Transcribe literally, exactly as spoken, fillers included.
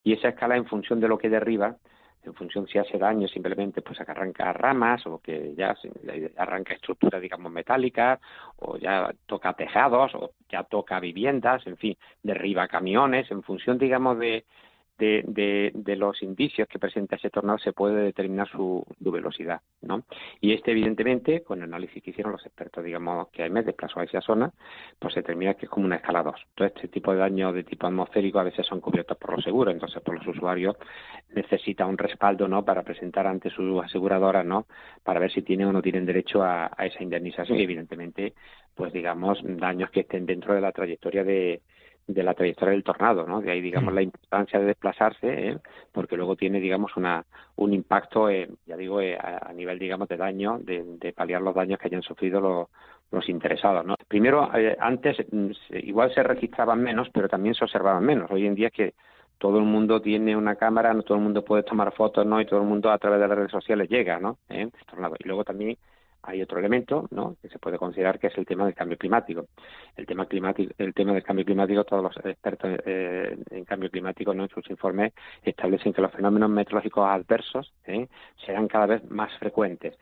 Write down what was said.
y esa escala en función de lo que derriba, en función si hace daño simplemente pues a que arranca ramas o que ya arranca estructuras, digamos, metálicas, o ya toca tejados, o ya toca viviendas, en fin, derriba camiones, en función, digamos, de, de, de, de los indicios que presenta ese tornado se puede determinar su, su velocidad, ¿no? Y este, evidentemente, con el análisis que hicieron los expertos, digamos, que me desplazó a esa zona, pues se determina que es como una escala dos. Entonces, este tipo de daños de tipo atmosférico a veces son cubiertos por los seguros, entonces por los usuarios necesita un respaldo, ¿no?, para presentar ante sus aseguradoras, ¿no?, para ver si tienen o no tienen derecho a, a esa indemnización y, evidentemente, pues digamos, daños que estén dentro de la trayectoria de de la trayectoria del tornado, ¿no? De ahí, digamos, Mm. la importancia de desplazarse, ¿eh? Porque luego tiene, digamos, una un impacto, eh, ya digo, eh, a, a nivel, digamos, de daño, de, de paliar los daños que hayan sufrido los, los interesados, ¿no? Primero, eh, antes mm, se, igual se registraban menos, pero también se observaban menos. Hoy en día es que todo el mundo tiene una cámara, no todo el mundo puede tomar fotos, ¿no? Y todo el mundo a través de las redes sociales llega, ¿no? ¿Eh? Y luego también hay otro elemento, ¿no?, que se puede considerar que es el tema del cambio climático. El tema climático, el tema del cambio climático, todos los expertos eh, en cambio climático, ¿no?, en sus informes establecen que los fenómenos meteorológicos adversos, ¿eh?, serán cada vez más frecuentes.